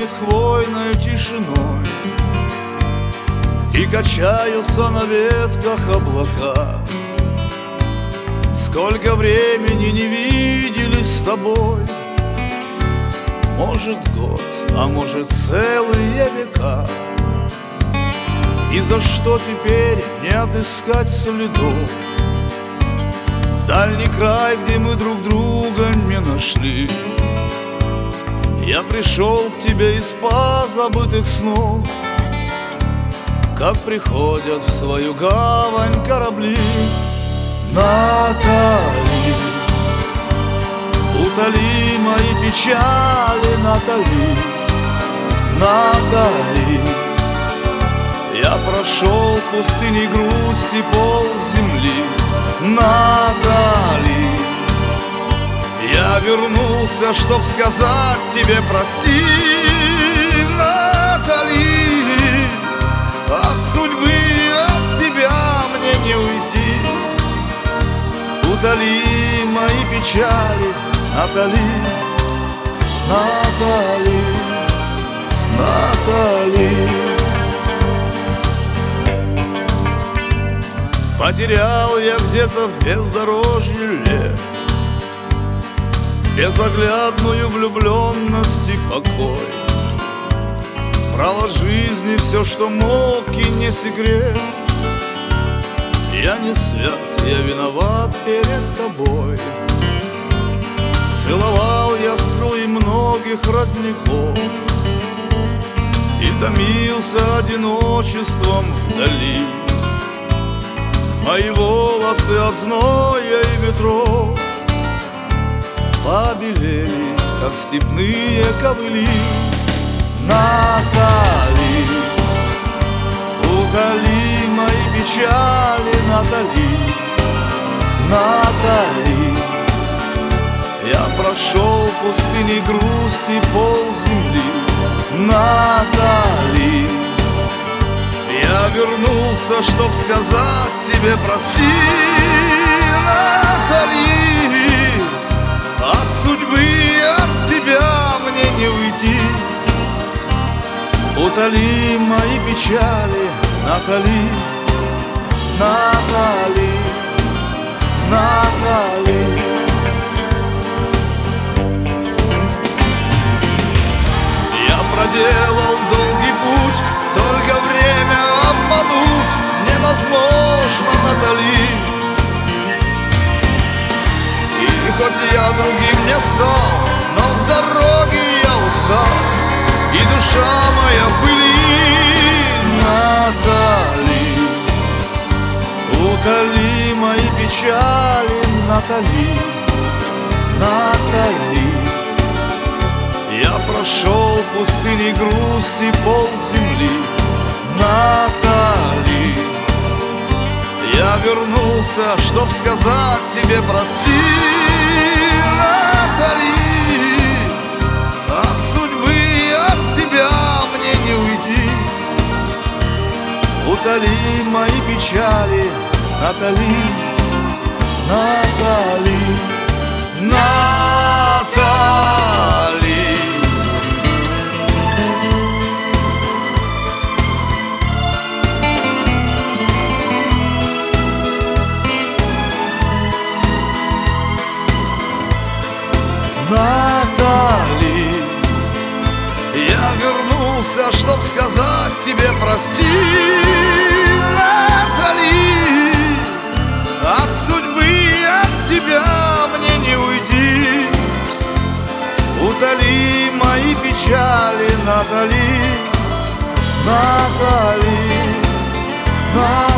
пахнет хвойной тишиной, и качаются на ветках облака. Сколько времени не виделись с тобой, может год, а может целые века. И за что теперь не отыскать следов в дальний край, где мы друг друга не нашли? Я пришел к тебе из позабытых снов, как приходят в свою гавань корабли. Натали, утоли мои печали, Натали, Натали. Я прошел пустыни грусти пол земли, Натали. Я вернулся, чтоб сказать тебе прости, Натали. От судьбы, от тебя мне не уйти. Утоли мои печали, Натали, Натали, Натали. Потерял я где-то в бездорожье лет безоглядную влюбленность и покой. Брал от жизни все, что мог, и не секрет. Я не свят, я виноват перед тобой. Целовал я струи многих родников и томился одиночеством вдали. Мои волосы от зноя и ветров побелели, как степные ковыли. Натали, утоли мои печали, Натали, Натали. Я прошел пустыни грусти пол земли, Натали. Я вернулся, чтоб сказать тебе прости, Натали. От судьбы, от тебя мне не уйти. Утоли мои печали, Натали, Натали, Натали. Я проделал долгий путь, только время обмануть невозможно, Натали. И хоть я другим не стал, но в дороге я устал, и душа моя в пыли. Натали, утоли мои печали, Натали, Натали. Я прошел пустыни грусти пол земли, Натали. Я вернулся, чтоб сказать тебе прости, Натали. От судьбы, от тебя мне не уйти. Утоли мои печали, Натали, Натали, Натали. Натали, я вернулся, чтоб сказать тебе прости, Натали. От судьбы, от тебя мне не уйти. Утоли мои печали, Натали, Натали, Натали.